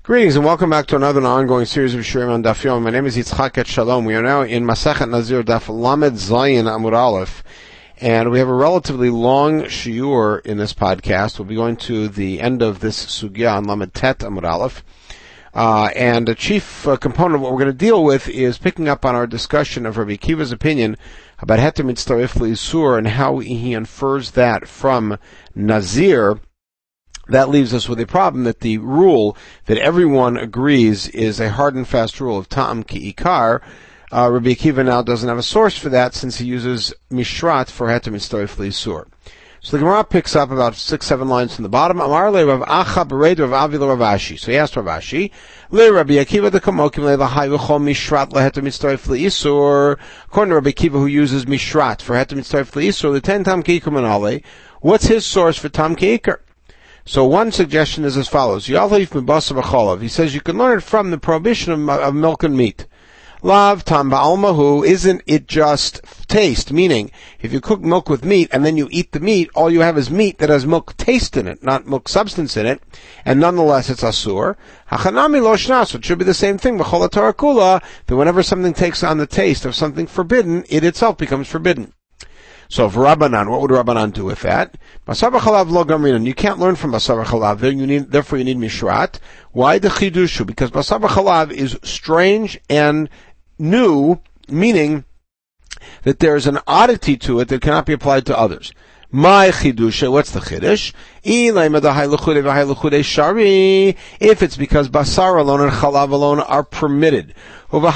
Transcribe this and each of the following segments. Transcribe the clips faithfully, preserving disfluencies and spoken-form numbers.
Greetings and welcome back to another ongoing series of Shiurim on Daf Yom. My name is Yitzchak Et Shalom. We are now in Masechet Nazir Daf Lamed Zayin Amud Aleph, and we have a relatively long shiur in this podcast. We'll be going to the end of this sugya on Lamed Tet Amud Aleph. Uh, and a chief uh, component of what we're going to deal with is picking up on our discussion of Rabbi Akiva's opinion about Heter Mitztaref L'Isur and how he infers that from Nazir. That leaves us with a problem that the rule that everyone agrees is a hard and fast rule of Ta'am Ki Ikar, uh, Rabbi Akiva now doesn't have a source for that since he uses Mishrat for Heter Mitztaref L'Isur. So the Gemara picks up about six, seven lines from the bottom. Amar le Rav Acha bered Rav Avi le Rav Ashi. So he asked Rav Ashi, le Rabbi Akiva de Kamokim le Lahai v'chol Mishrat leheter mitztaref le'isur. According to Rabbi Akiva, who uses Mishrat for Heter mitztaref le'isur, the ten Tam Ki Ikar manale. What's his source for Tam Ki Ikar? So one suggestion is as follows. Yalif mibasa v'cholav. He says you can learn it from the prohibition of, of milk and meat. Lav tam ba'almahu, isn't it just taste? Meaning, if you cook milk with meat and then you eat the meat, all you have is meat that has milk taste in it, not milk substance in it, and nonetheless it's asur. Hachanami lo shnas, it should be the same thing. V'chol Torah kula, that whenever something takes on the taste of something forbidden, it itself becomes forbidden. So for Rabbanan, what would Rabbanan do with that? Basar v'chalav lo gamrinan. You can't learn from basar v'chalav. You need, therefore you need mishrat. Why the chidushu? Because basar v'chalav is strange and new, meaning that there is an oddity to it that cannot be applied to others. My chidusha, what's the chiddush? If it's because basar alone and chalav alone are permitted, but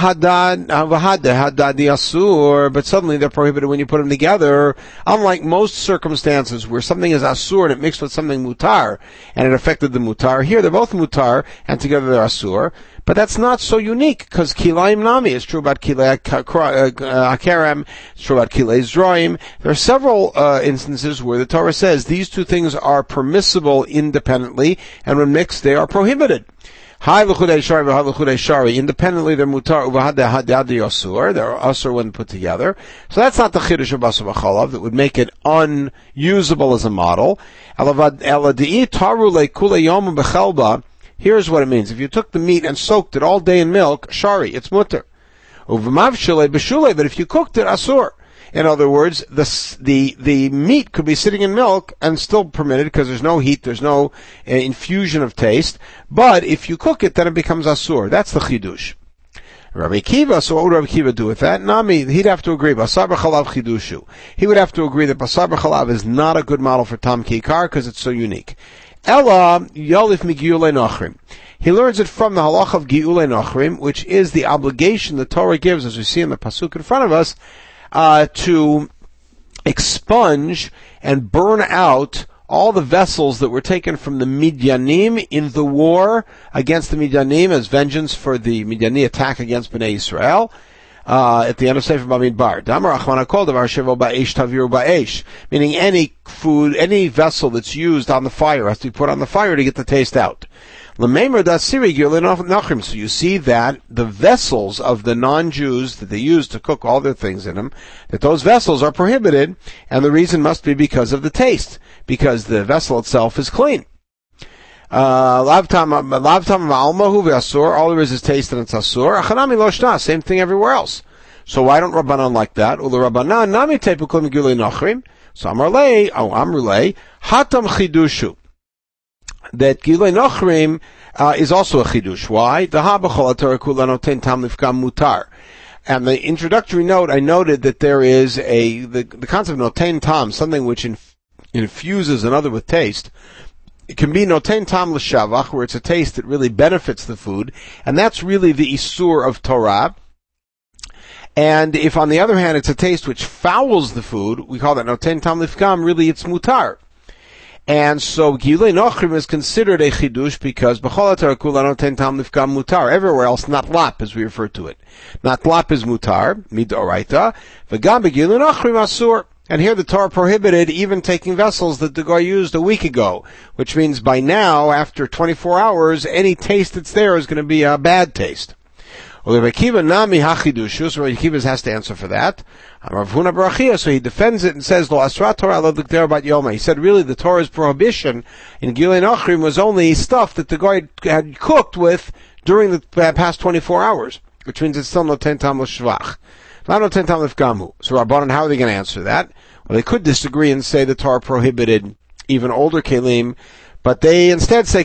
suddenly they're prohibited when you put them together, unlike most circumstances where something is asur and it mixed with something mutar, and it affected the mutar. Here they're both mutar, and together they're asur. But that's not so unique, because kilayim nami is true about kilay akarem, it's true about kilay zroim. There are several uh, instances where the Torah says these two things are permissible independently, and when mixed they are prohibited. Hai l'chudei shari v'hai l'chudei shari. Independently they're mutar, uvahad hadadi asur. They're asur when put together. So that's not the chiddush of basar v'chalav that would make it unusable as a model. Eladi'i taru le'kulei yom b'chelba. Here's what it means. If you took the meat and soaked it all day in milk, shari, it's mutter. Uv'mav shulei b'shulei, but if you cooked it, asur. In other words, the, the, the meat could be sitting in milk and still permitted because there's no heat, there's no uh, infusion of taste. But if you cook it, then it becomes asur. That's the chidush. Rabbi Akiva, so what would Rabbi Akiva do with that? Nami, he'd have to agree. Basar b'chalav chidushu. He would have to agree that basar b'chalav is not a good model for Tam Ki Ikar because it's so unique. Ella yalif mi giulei nochrim. He learns it from the halach of giulei nochrim, which is the obligation the Torah gives, as we see in the pasuk in front of us, uh, to expunge and burn out all the vessels that were taken from the Midyanim in the war against the Midyanim as vengeance for the Midyani attack against Bnei Israel. Uh, at the end of Sefer Bamidbar, Damar Achman HaKol Davar Shevo Ba'esh Taviru Ba'esh, meaning any food, any vessel that's used on the fire has to be put on the fire to get the taste out. So you see that the vessels of the non-Jews that they use to cook all their things in them, that those vessels are prohibited, and the reason must be because of the taste, because the vessel itself is clean. Uh, all there is is taste and it's asur. Achanami lo shna, same thing everywhere else. So why don't Rabbanan like that? Ula Rabbanan nami tepukum gilei nochrim. So Amrulei, oh Amrulei, hatam chidushu. That gilei nochrim uh, is also a chidush. Why? The habachol Torah kula noten tam lifkam mutar. And the introductory note, I noted that there is a the, the concept of noten tam, something which inf- infuses another with taste. It can be noten tam l'shavach, where it's a taste that really benefits the food, and that's really the isur of Torah. And if, on the other hand, it's a taste which fouls the food, we call that noten tam lifkam, really it's mutar. And so Gilei Nochrim is considered a chidush because b'chol Torah kula noten tam lifkam mutar. Everywhere else, not lap, as we refer to it. Not lap is mutar, midoraita, v'gam b'Gilei Nochrim asur. And here the Torah prohibited even taking vessels that the guy used a week ago, which means by now, after twenty-four hours, any taste that's there is going to be a bad taste. Well, Rabbi Akiva nami hachidushu, so Rabbi Akiva has to answer for that. Rav Huna bar Achia, so he defends it and says, Lo asrat Torah lo l'kder bat yoma. He said, really, the Torah's prohibition in Gilei Nochrim was only stuff that the guy had cooked with during the past twenty-four hours, which means it's still noten tam l'shvach. Not noten tam l'fgamu. So Rabbanan, how are they going to answer that? Well, they could disagree and say the Torah prohibited even older kelim, but they instead say,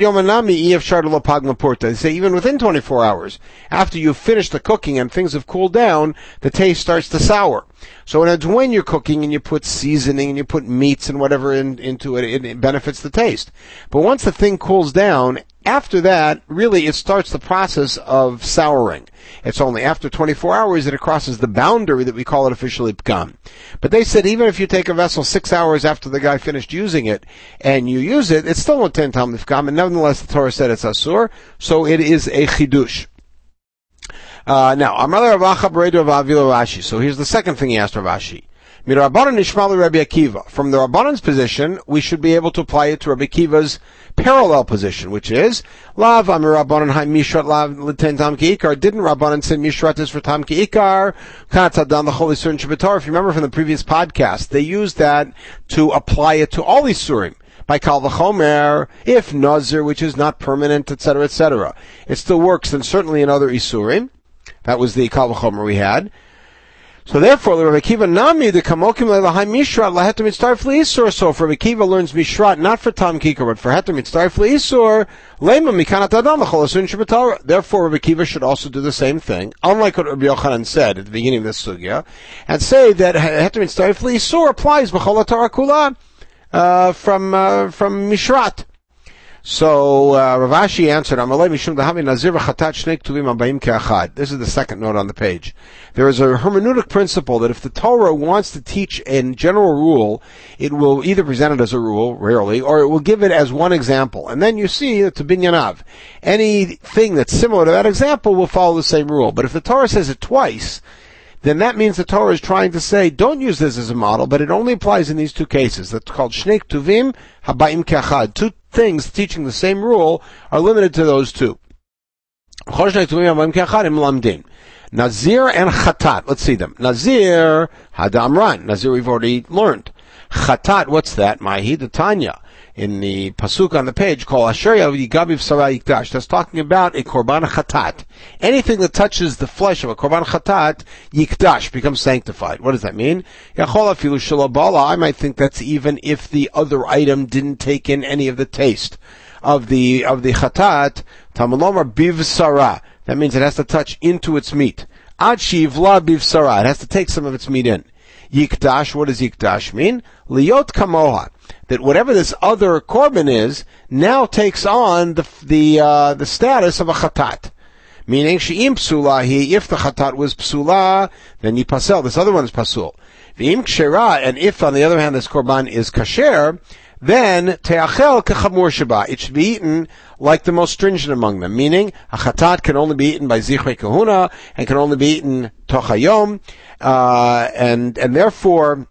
they say even within twenty-four hours, after you've finished the cooking and things have cooled down, the taste starts to sour. So it's when you're cooking and you put seasoning and you put meats and whatever in, into it, it, it benefits the taste. But once the thing cools down, after that, really it starts the process of souring. It's only after twenty-four hours that it crosses the boundary that we call it officially pgam. But they said even if you take a vessel six hours after the guy finished using it and you use it, it's still not ten tam pgam, and nevertheless the Torah said it's asur, so it is a chidush. Uh, now, Amar Ravacha Beredu of Avila Rashi. So here's the second thing he asked Rav Ashi. Mirabbanan Nishmalu Rabbi Akiva. From the Rabbanan's position, we should be able to apply it to Rabbi Akiva's parallel position, which is Lav Amir Rabbanan Hai Mishrat Lav L'Ten Tam Ki'ikar. Didn't Rabbanan say Mishrat is for Tam Ki'ikar? Katzadan the Holy Surim Shabbatar. If you remember from the previous podcast, they used that to apply it to all these surim. By Kal V'chomer, if Nazir, which is not permanent, et cetera, et cetera. It still works, and certainly in other isurim. That was the Kal V'chomer we had. So therefore, Rabbi Akiva Nami, the Kamokim Le'lahai Mishrat, Laheter Mitzaref L'Isur. So if Rabbi Akiva learns Mishrat, not for Tam Kikar, but for Heter Mitzaref L'Isur, Lema Mikanat Adam L'chol Asun Shabbatar. Therefore, Rabbi Akiva should also do the same thing, unlike what Rabbi Yochanan said at the beginning of this sugya, and say that Heter Mitzaref L'Isur applies B'chol HaTorah Kula, uh, from, uh, from Mishrat. So uh, Rav Ashi answered, this is the second note on the page. There is a hermeneutic principle that if the Torah wants to teach a general rule, it will either present it as a rule, rarely, or it will give it as one example. And then you see that to binyanav, anything that's similar to that example will follow the same rule. But if the Torah says it twice, then that means the Torah is trying to say, don't use this as a model, but it only applies in these two cases. That's called Shnei Ktuvim Habayim Ke'achad. Two things teaching the same rule are limited to those two. Nazir and Chatat. Let's see them. Nazir, Hadamran. Nazir we've already learned. Chatat, what's that? Mahi, the Tanya. In the pasuk on the page called Asher Yigabiv Sarah Yikdash. That's talking about a korban chatat. Anything that touches the flesh of a korban chatat, Yikdash, becomes sanctified. What does that mean? Yachol afilu shalabala. I might think that's even if the other item didn't take in any of the taste of the of the chatat. Tamalomar biv sarah. That means it has to touch into its meat. Ad shivla biv sarah. It has to take some of its meat in. Yikdash. What does Yikdash mean? Liot kamoha. That whatever this other korban is now takes on the the uh, the status of a chatat, meaning she'im psula he. If the chatat was psula, then you pasel. This other one is pasul. V'im kshera, and if on the other hand this korban is kasher, then teachel kechamur sheba. It should be eaten like the most stringent among them. Meaning a chatat can only be eaten by zichrei kahuna and can only be eaten tochayom, uh, and and therefore.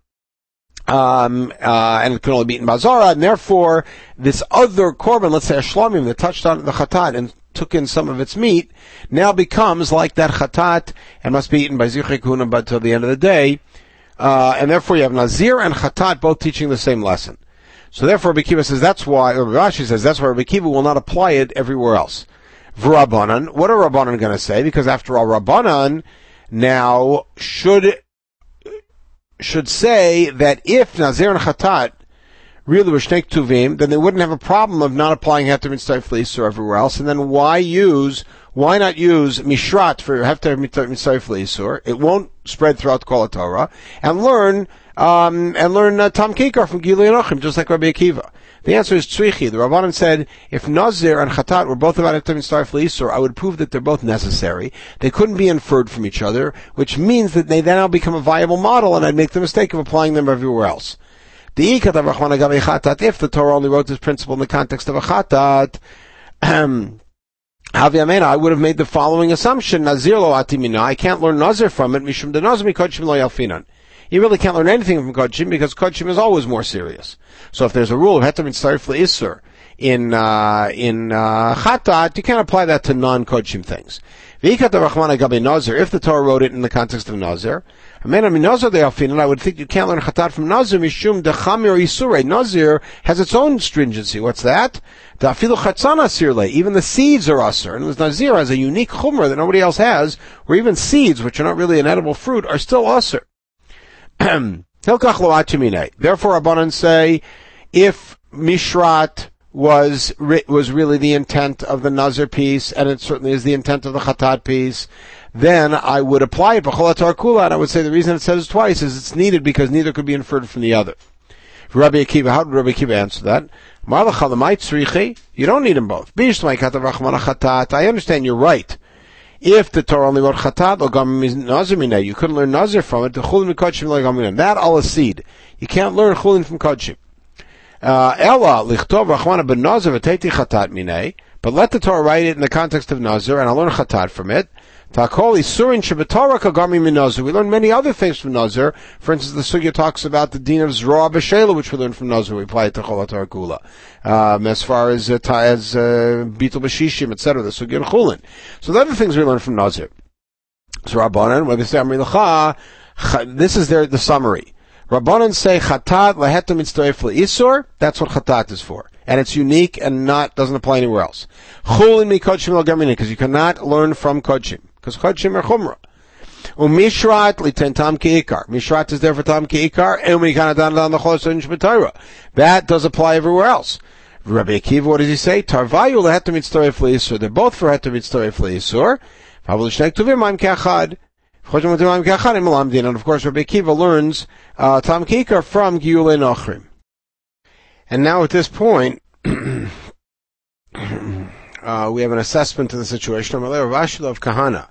Um, uh, and it can only be eaten bazara, and therefore, this other korban, let's say a shlomim, that touched on the chatat and took in some of its meat, now becomes like that chatat and must be eaten by zichrei kahuna, but till the end of the day, uh, and therefore you have Nazir and chatat both teaching the same lesson. So therefore, Rabbi Akiva says that's why, or Rashi says that's why Rabbi Akiva will not apply it everywhere else. V'Rabbanan, what are Rabbanan going to say? Because after all, Rabbanan now should should say that if Nazir and Chatat really were Shnei Ktuvim, then they wouldn't have a problem of not applying Heter Mitzaref L'Isur everywhere else. And then why use, why not use Mishrat for Heter Mitzaref L'Isur? It won't spread throughout the Kol HaTorah. And learn, um, and learn uh, Tam Kikar from Gilui Nochrim, just like Rabbi Akiva. The answer is Tzrichi. The Rabbanan said, if Nazir and Chatat were both about Heter Mitzaref L'Isur, I would prove that they're both necessary. They couldn't be inferred from each other, which means that they then now become a viable model, and I'd make the mistake of applying them everywhere else. If the Torah only wrote this principle in the context of a Chatat, I would have made the following assumption, Nazir lo atimina, I can't learn Nazir from it, mishum de Nazir mi kodshim lo yalfinan. You really can't learn anything from Kodshim because Kodshim is always more serious. So if there's a rule of Heter Mitzaref L'Isur in uh, in uh, chatat, you can't apply that to non-kodshim things. If the Torah wrote it in the context of Nazir, I would think you can't learn chatat from Nazir. Mishum dechamir isurei. Nazir has its own stringency. What's that? Even the seeds are asur, and the Nazir has a unique chumrah that nobody else has, where even seeds, which are not really an edible fruit, are still asur. Therefore, Rabbanan say, if Mishrat was was really the intent of the Nazir piece, and it certainly is the intent of the Chatat piece, then I would apply it B'chol HaTorah Kula, and I would say the reason it says it twice is it's needed because neither could be inferred from the other. For Rabbi Akiva, how did Rabbi Akiva answer that? You don't need them both. I understand you're right. If the Torah only wrote Chatat, you couldn't learn Nazir from it. That all is seed. You can't learn Chulin from Kodshim. Ella lichtov rachmana ben Nazir v'teiti chatat minei, but let the Torah write it in the context of Nazir, and I'll learn chatat from it. Takol isurin shebetorah kagami min Nazir. We learn many other things from Nazir. For instance, the sugya talks about the din of zroa b'shela, which we learn from Nazir. We apply it to Chol HaTorah Kula. Um, as far as uh, as uh, bitul b'shishim, et cetera. The sugya in Chulin. So the other things we learn from Nazir. So Rabbanan, when they say Amri L'cha, this is their the summary. Rabbanan say chatat lehetem mitztoref leisur. That's what chatat is for, and it's unique and not doesn't apply anywhere else. Chulin mi kodshim lo gamina, because you cannot learn from kodshim, because kodshim are chumrah. Umishrat liten tam keikar. Mishrat is there for tam keikar, and we kind of down down the cholesterol shbetayra. That does apply everywhere else. Rabbi Akiva, what does he say? Tarvayu lehetem mitztoref leisur. They're both for hetem mitztoref leisur. Pavul shnei ktuvim am keachad. And of course, Rabbi Akiva learns uh, Tam Kikar from Giyulei Nachrim. And now at this point, uh, we have an assessment of the situation. Rav Ashilov Kahana,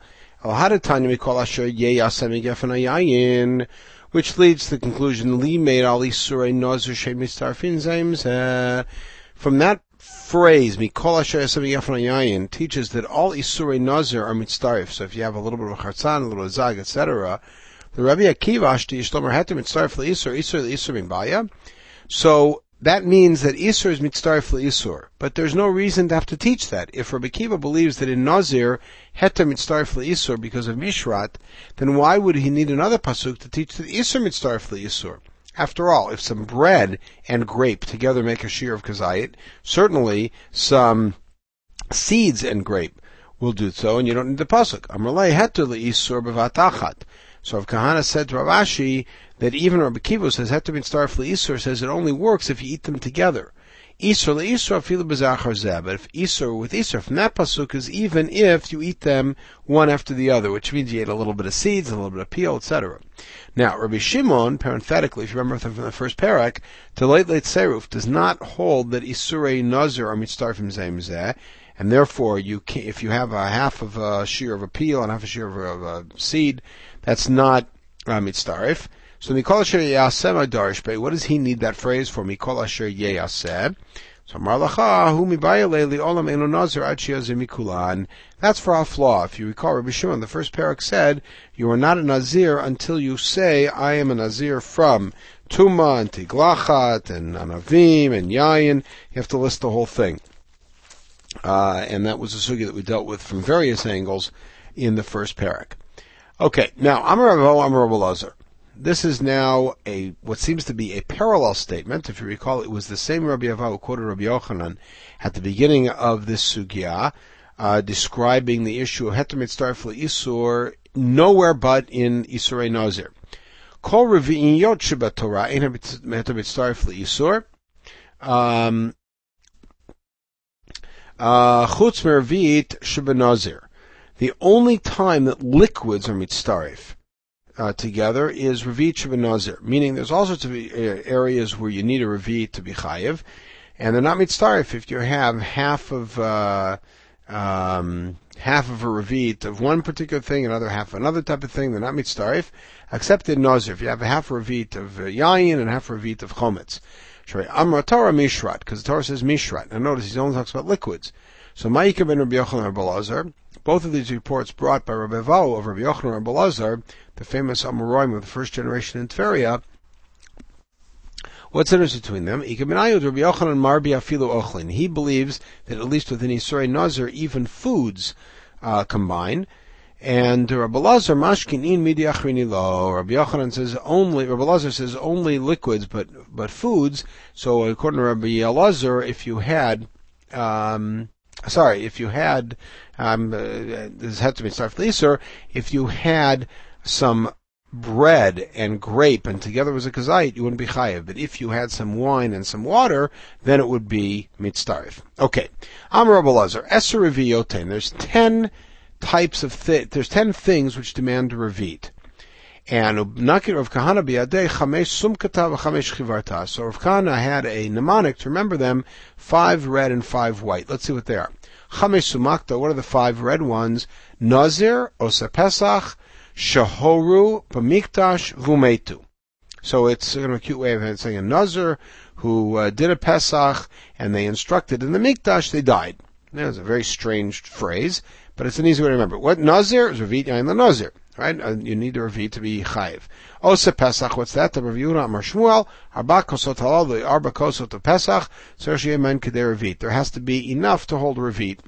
which leads to the conclusion, Li made Ali Surei Nazir Shei Mitzarfin Zaims. From that phrase, Mikol Asher Yasem Yafna Yayin, teaches that all Isurei Nazir are mitzarif. So if you have a little bit of a chartzan, a little of zag, et cetera, the Rabbi Akiva Ashti Yishlomer Heter mitzarif le'isur, Isur le'isur min baya. So that means that Isur is mitzarif le'isur. But there's no reason to have to teach that. If Rabbi Akiva believes that in Nazir, Heter mitzarif le'isur because of Mishrat, then why would he need another pasuk to teach that Isur mitzarif le'isur? After all, if some bread and grape together make a shear of kazayit, certainly some seeds and grape will do so, and you don't need the pasuk. Amrlei heter le'isur b'vatachat. So if Kahana said to Rav Ashi that even Rabbi Akiva says heter mitzaref le'isur, says it only works if you eat them together. Isur le'isur afilu b'zachar zeh. But if isur with isur from that pasuk is even if you eat them one after the other, which means you ate a little bit of seeds, a little bit of peel, et cetera. Now, Rabbi Shimon, parenthetically, if you remember from the first parak, to late late seruf does not hold that isurei nazir are mitzarfim zeh zeh, and therefore you can, if you have a half of a shear of a peel and half a shear of a, of a seed, that's not uh, mitzarif. So Mikol Asher Yaseh Darish, what does he need that phrase for? Mikol Asher Yaseh. So Marlacha Hu Mibayale Li Olam Eno Nazir Ad Sheyazeh Mikulan. That's for our flaw. If you recall, Rabbi Shimon, the first parak said, you are not a Nazir until you say, I am a Nazir from Tuma and Tiglachat and Anavim and Yayin. You have to list the whole thing. Uh, and that was a sugya that we dealt with from various angles in the first parak. Okay, now Amar Ravo, Amar Rabbi Lazar. This is now a what seems to be a parallel statement. If you recall, it was the same Rabbi Ava who quoted Rabbi Yochanan at the beginning of this sugya, uh, describing the issue of heter mitzaref le'isur nowhere but in Isurei Nazir. Kol revi'iyot shebatorah ein heter mitzaref le'isur. Chutz mervit shebenazir. The only time that liquids are mitzaref Uh, together is Revit Shabbat meaning there's all sorts of areas where you need a Revit to be Chayiv, and they're not mitzaref if you have half of uh, um, half of a Revit of one particular thing, another half of another type of thing. They're not mitzaref, except in Nazir. If you have a half a Revit of uh, Yayin and half a Revit of Chometz. Amra Torah Mishrat, because the Torah says Mishrat. Now notice he only talks about liquids. So Ma'ikah ben Rabbi Yochanan and Rabbi Lazar, both of these reports brought by Rabbi Vau of Rabbi Yochanan and Rabbi Lazar, the famous Amoraim of the first generation in Tveria, What's the difference between them? He believes that at least within Isurei Nazir, even foods uh, combine. And Rabbi Lazar mashkinin midi achrini lo. Rabbi Yochanan says only. Rabbi Lazar says only liquids, but but foods. So according to Rabbi Lazar, if you had, um, sorry, if you had, um, uh, this had to be started for Isur, if you had some bread and grape and together was a kazait, you wouldn't be chayiv. But if you had some wine and some water, then it would be mitzdarif. Okay, I'm Rabbi Lazar. Eser reviyotain. There's ten types of th- there's ten things which demand a revit. And Nakir of Kahana biadei chamesh sumkata v'chamesh chivarta. So Rav Kahana had a mnemonic to remember them, five red and five white. Let's see what they are. Chamesh sumakta, what are the five red ones? Nazir, Osa Pesach, Shahoru, Bamikdash, Vumetu. So it's kind of a cute way of saying a Nazir who uh, did a Pesach and they instructed in the Mikdash, they died. That's a very strange phrase, but it's an easy way to remember. What Nazir is Revit Yain LaNazir, right? Uh, you need a Revit to be Chayiv. Osa Pesach, what's that? The Rav Yehuda Amar Shmuel, Arba Kosot Halal, the Arba Kosot of Pesach, Sershi Yemen Kedei Revit. There has to be enough to hold a Revit.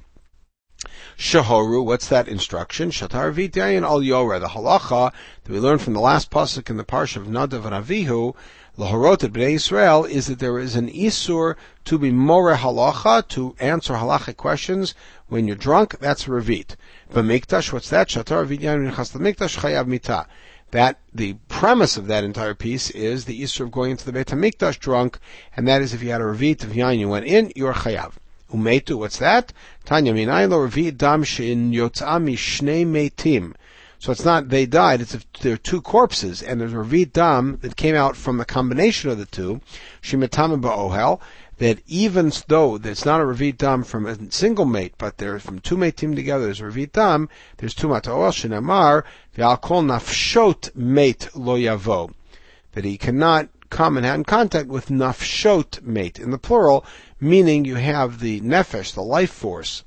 Shahoru, what's that instruction? Shatar Revit Yain Al Yoreh, the halacha that we learned from the last pasuk in the parsha of Nadav and Avihu, Lahorot at Bnei Israel, is that there is an isur to be more halacha, to answer halachic questions when you're drunk. That's revit. B'mikdash, what's that? Shatar Revit Yain Nechas L'mikdash Chayav Mita. That the premise of that entire piece is the isur of going into the Beit HaMikdash drunk, and that is if you had a revit of yain, you went in, you're chayav. Umetu, what's that? Tanya minayin lo revit dam she'in yotzah mishnei meitim. So it's not they died, it's if there are two corpses, and there's a revit dam that came out from the combination of the two, shemetamim ba'ohel, that even though it's not a revit dam from a single mate, but they're from two meitim together, there's a revit dam, there's two matoel, shenamar, ve'al kol nafshot mate lo yavo, that he cannot come and have in contact with nafshot mate, in the plural, meaning you have the nefesh, the life force,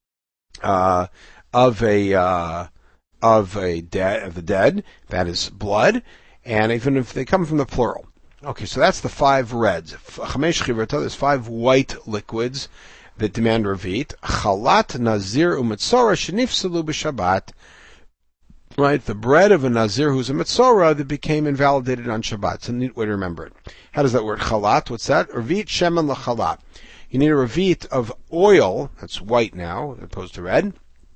uh, of a, uh, of a dead, of the dead, that is blood, and even if they come from the plural. Okay, so that's the five reds. Chamesh chivarta, there's five white liquids that demand revit. Chalat, nazir, umetzora, shenifsalu b'shabbat. Right, the bread of a nazir who's a metzora that became invalidated on Shabbat. It's a neat way to remember it. How does that word chalat? What's that? Revit shemen lachalat. You need a revit of oil, that's white now, as opposed to red,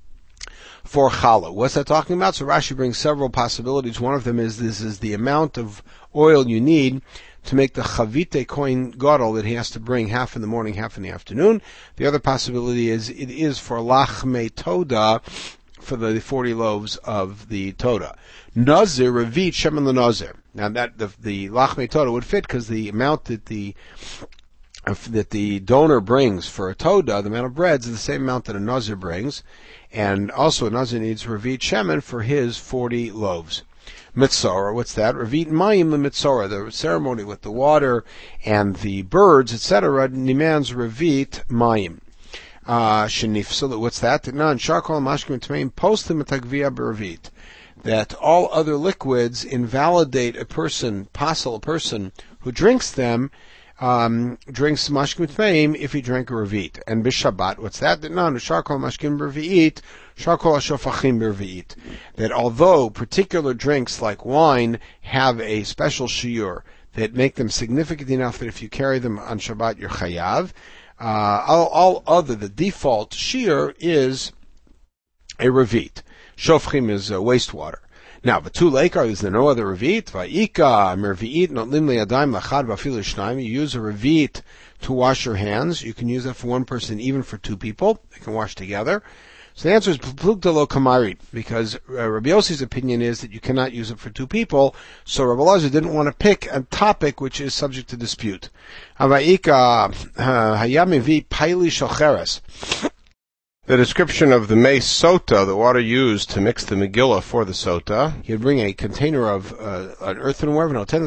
for challah. What's that talking about? So Rashi brings several possibilities. One of them is this is the amount of oil you need to make the chavite kohen gadol that he has to bring half in the morning, half in the afternoon. The other possibility is it is for lachme toda, for the forty loaves of the toda. Nazir, revit, shemen l'nazir. Now that, the, the lachme toda would fit because the amount that the that the donor brings for a toda, the amount of bread, is the same amount that a nazir brings. And also a nazir needs revit shemen for his forty loaves. Mitzora, what's that? Revit mayim mitzora, the ceremony with the water and the birds, et cetera, demands revit mayim. Uh, Shenifsalu, what's that? Non charcoal mashkim tmeim postim etagvia berevit. That all other liquids invalidate a person, passel a person who drinks them, um, drinks mashkim tmeim if he drank a revit. And bishabbat, what's that? Non charcoal mashkim berevit, charcoal ashofachim berevit. That although particular drinks like wine have a special shiur that make them significant enough that if you carry them on Shabbat you're chayav, Uh, all, all other, the default shear is a revit. Shofchim is uh, wastewater. Now, Batu Lekar, is there no other revit? Va'ika, mervi'it, not limli adayim lachad va'afilu shnayim. You use a revit to wash your hands. You can use that for one person, even for two people. They can wash together. So the answer is plukta lo kamarit, because uh, Rabbi Yossi's opinion is that you cannot use it for two people, so Rabbi Lazar didn't want to pick a topic which is subject to dispute. Hava'ika hayamivi paili shocheres. The description of the mace sota, the water used to mix the Megillah for the sota, he'd bring a container of uh, an earthenware,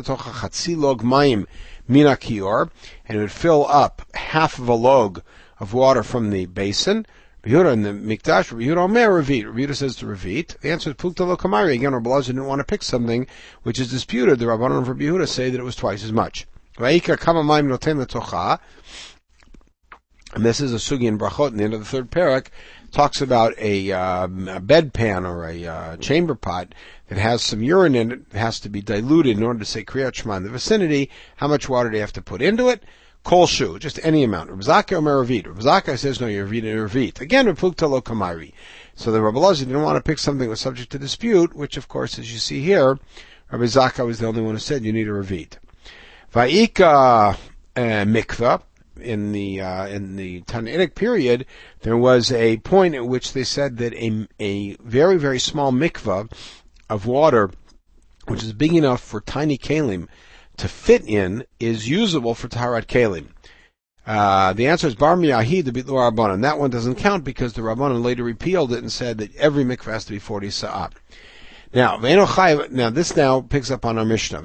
log mayim mina kior, and it would fill up half of a log of water from the basin. Yehuda in the Mikdash, Yehuda Omer Revit. Yehuda says to Revit. The answer is Plukta lo Kamari. Again, Rabbi Lazar didn't want to pick something which is disputed. The Rabbanon of Rabbi Yehuda say that it was twice as much. Vayika kama mayim noten letocha. And this is a sugi in brachot in the end of the third parak, talks about a, um, a bedpan or a uh, chamber pot that has some urine in it. It has to be diluted in order to say Kriyat Shema in the vicinity. How much water do you have to put into it? Kol shu, just any amount. Rav Zakkai or Ravit. Rav Zakkai says no, you're Ravit and Ravit. Again, Rapukta lo kamari. So the Rabbi Elazar didn't want to pick something that was subject to dispute, which of course, as you see here, Rabbi Zakkai was the only one who said you need a Ravit. Va'ika uh, mikvah. In the uh, in the Tannaitic period, there was a point at which they said that a a very very small mikvah of water, which is big enough for tiny kalim to fit in, is usable for taharat kalim. Uh, the answer is bar miyahid the bitlu rabbanon. That one doesn't count because the rabbanon later repealed it and said that every mikvah has to be forty sa'ah. Now, now this now picks up on our Mishnah.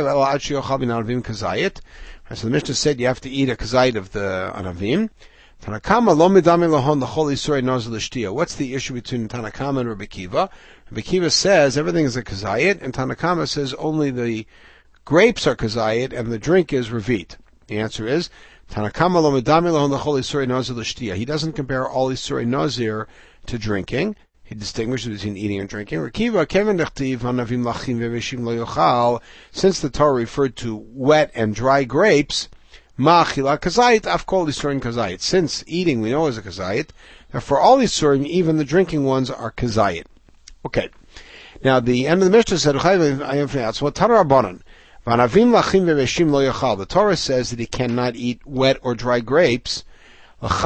So the Mishnah said you have to eat a kazayit of the anavim. Tanakama lo midame lahon l'chol isurei nozel l'shtia. What's the issue between Tanakama and Rabbi Kiva? Rabbi Kiva says everything is a kazayit, and Tanakama says only the grapes are kazayit and the drink is revit. The answer is Tanakama lo midame lahon l'chol isurei nozel l'shtia. He doesn't compare all isurei nazir to drinking. He distinguishes between eating and drinking. Rekiva kevin dechtiv hanavim lachim veveshim lo yochal. Since the Torah referred to wet and dry grapes, ma'achila kazayit afkol isurim kazayit. Since eating we know is a kazayit, therefore all isurim, even the drinking ones, are kazayit. Okay. Now the end of the Mishnah said, what Tana Rabbanan? Vanavim lachim veveshim lo yochal. The Torah says that he cannot eat wet or dry grapes. Just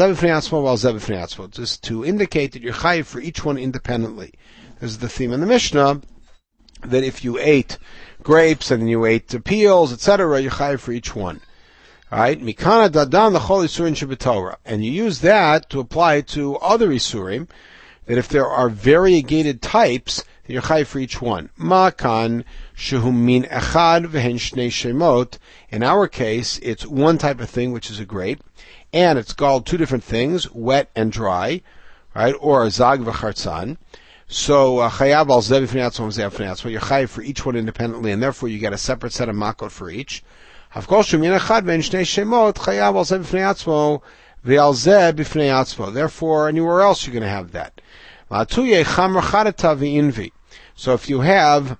to indicate that you're chayiv for each one independently. This is the theme in the Mishnah, that if you ate grapes and you ate the peels, et cetera, you're chayiv for each one. Alright? Mikana dadan l'chol isurim shebetorah. And you use that to apply to other isurim, that if there are variegated types, then you're chayiv for each one. Ma'kan shehu min echad v'hen shnei shemot. In our case, it's one type of thing, which is a grape, and it's called two different things, wet and dry, right? Or zag v'chartzan. So chayav al zeh b'fnei atzmo v'zeh b'fnei atzmo. You're chayav for each one independently, and therefore you get a separate set of makot for each. Havkol shemin echad v'en shnei shemot chayav al zeh b'fnei atzmo v'al zeh b'fnei atzmo. Therefore, anywhere else you're going to have that. Ma'atuye chamar chadata v'invi. So if you have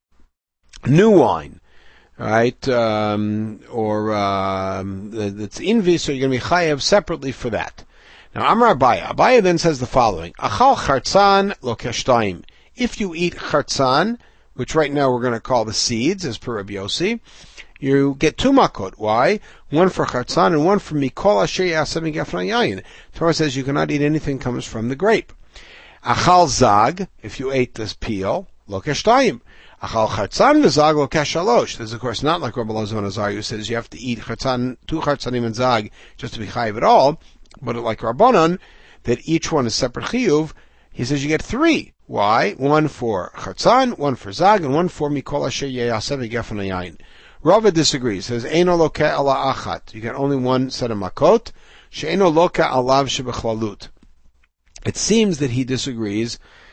new wine, right, um, or um, it's invi, so you're going to be chayev separately for that. Now, Amar Abaya. Abaya then says the following: Achal chartzan lo keshtaim. If you eat chartzan, which right now we're going to call the seeds, as per Rabbi Yossi, you get two makot. Why? One for chartzan and one for mikol asher yaseh migefna yayin. Torah says you cannot eat anything that comes from the grape. Achal zag, if you ate this peel, lo keshtaim. Achal chatzan v'zag lo keshalosh. This is of course not like Rabbi Elazar ben Azariah, who says you have to eat chatzan, two chatzanim and zag just to be chayiv at all, but like Rabbanan, that each one is separate chiyuv. He says you get three. Why? One for chatzan, one for zag, and one for mikol asher yaseh v'gefen hayayin. Rava disagrees. Says eino loke ala achat. You get only one set of makot. She'eino loke alav shebechlalut. It seems that he disagrees.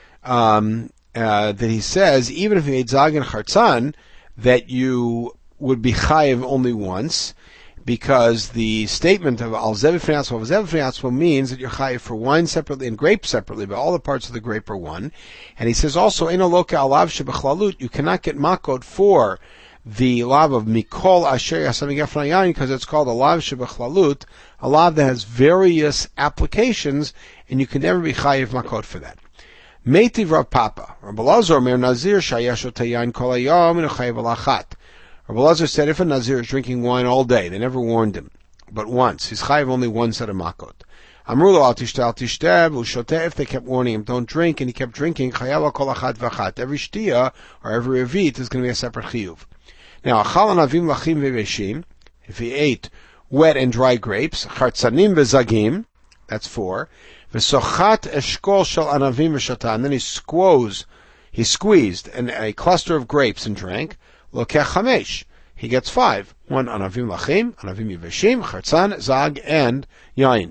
Um, Uh, that he says, even if you ate zag and chartzan, that you would be chayiv only once, because the statement of al zeh b'fnei atzmo v'zeh b'fnei atzmo means that you're chayiv for wine separately and grape separately, but all the parts of the grape are one. And he says also, eino loke alav shebechlalut, you cannot get makot for the lav of mikol asher yaseh migefna yayin, because it's called a lav shebechlalut, a lav that has various applications, and you can never be chayiv makot for that. Meitiv Rav Papa. Rabbi Elazar mer nazir shayesho tayayin kol hayom and chayiv al achat. Rabbi Elazar said if a nazir is drinking wine all day, they never warned him, but once, he's chayiv only one set of makot. Amru lo al tishteh al tishteh u'shoteh. If they kept warning him, don't drink, and he kept drinking, chayav al kol achat v'achat. Every shtia or every revit is going to be a separate chiyuv. Now achal anavim lachim v'veshim. If he ate wet and dry grapes, chartzanim v'zagim. That's four. V'sochat eshkol shel anavim v'shata, and then he squoze, he squeezed an, a cluster of grapes and drank. Lokech chamesh, he gets five. One anavim lachim, anavim yivashim, chartzan, zag, and yain.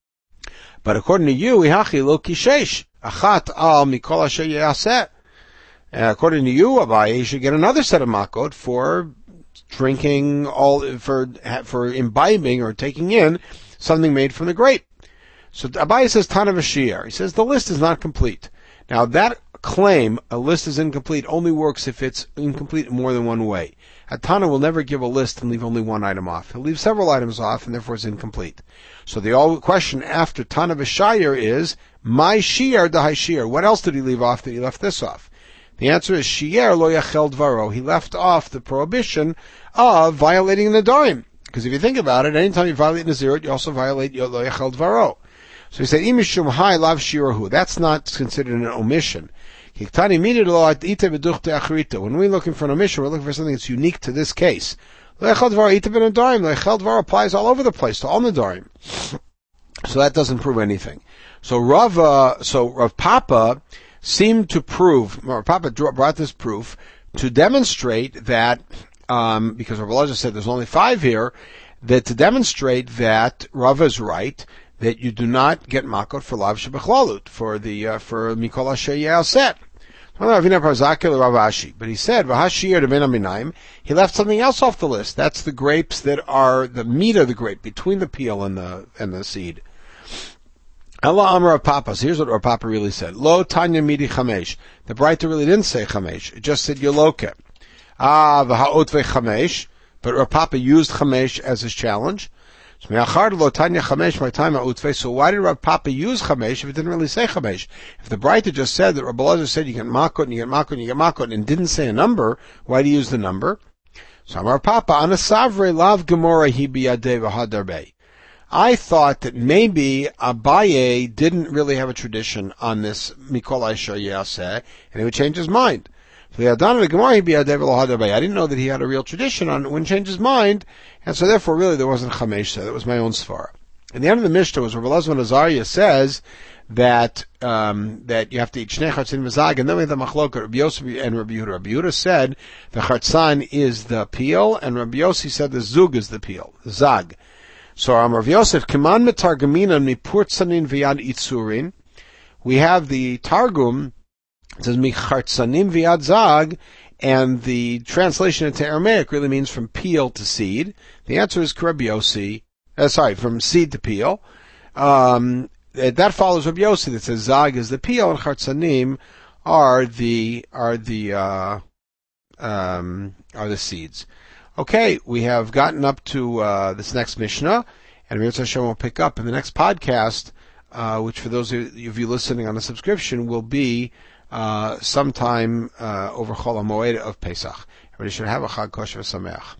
But according to you, ihachi lo kishesh, achat al mikol asher yaseh. According to you, Abaye, you should get another set of makot for drinking all for for imbibing or taking in something made from the grape. So Abaye says Tana v'Shir. He says the list is not complete. Now that claim, a list is incomplete, only works if it's incomplete in more than one way. A Tana will never give a list and leave only one item off. He'll leave several items off, and therefore it's incomplete. So the all question after Tana v'Shir is, my Shir dahai Shir. What else did he leave off that he left this off? The answer is Shir lo yachel dvaro. He left off the prohibition of violating the Nedarim. Because if you think about it, anytime you violate Nazirut, you also violate lo yachel dvaro. So he said, imishum hai lav shirahu. That's not considered an omission. When we're looking for an omission, we're looking for something that's unique to this case. Lo yachel dvaro ita ben Nedarim. Lo yachel dvaro applies all over the place to all Nedarim. So that doesn't prove anything. So Rav, uh, so Rav Papa seemed to prove, Rav Papa brought this proof to demonstrate that, um, because Rav Elazar said there's only five here, that to demonstrate that Rav is right, that you do not get makot for lav shebechlalut, for the, uh, for mikol asher ya'aseh. But he said, he left something else off the list. That's the grapes that are the meat of the grape, between the peel and the, and the seed. Allah Amar Papa. So here's what Rav Papa really said. Lo Tanya Midi Chamesh. The Braita really didn't say Chamesh. It just said Yoloke. Ah, v'ha'otve Chamesh. But Rav Papa used Chamesh as his challenge. So lo Tanya Chamesh my time ha'otve. So why did Rav Papa use Chamesh if it didn't really say Chamesh? If the Braita just said that Rav Elazar said you get Makot and you get Makot and you get Makot and didn't say a number, why do you use the number? So Amar Papa, Anasavre lav Gemora hi biyadeh v'hadarbeh. I thought that maybe Abaye didn't really have a tradition on this Mikol Asher Yaseh, and he would change his mind. I didn't know that he had a real tradition on it, wouldn't change his mind, and so therefore really there wasn't Chamesh there, that was my own svara. And the end of the Mishnah was Rav Elazar ben Azariah says that um, that you have to eat Shnei Chatzin V'Zag, and then we have the Machlokah, Rabbi Yossi and Rabbi Yehuda. Rabbi Yehuda said the Chatzan is the peel, and Rabbi Yossi said the Zug is the peel, the Zag. So Amar Rav Yosef, Kiman metargamina mipurtzanin v'yad itzurin. We have the Targum, it says michartzanim v'yad zag, and the translation into Aramaic really means from peel to seed. The answer is Rabbi Yossi, uh, sorry, from seed to peel. Um, that follows Rabbi Yossi that says zag is the peel and chartzanim are the, are the, uh, um, are the seeds. Okay, we have gotten up to uh, this next Mishnah, and Mir Hashem will pick up in the next podcast, uh, which for those of you listening on a subscription will be uh, sometime uh, over Chol HaMoed of Pesach. Everybody should have a Chag Kosher Sameach.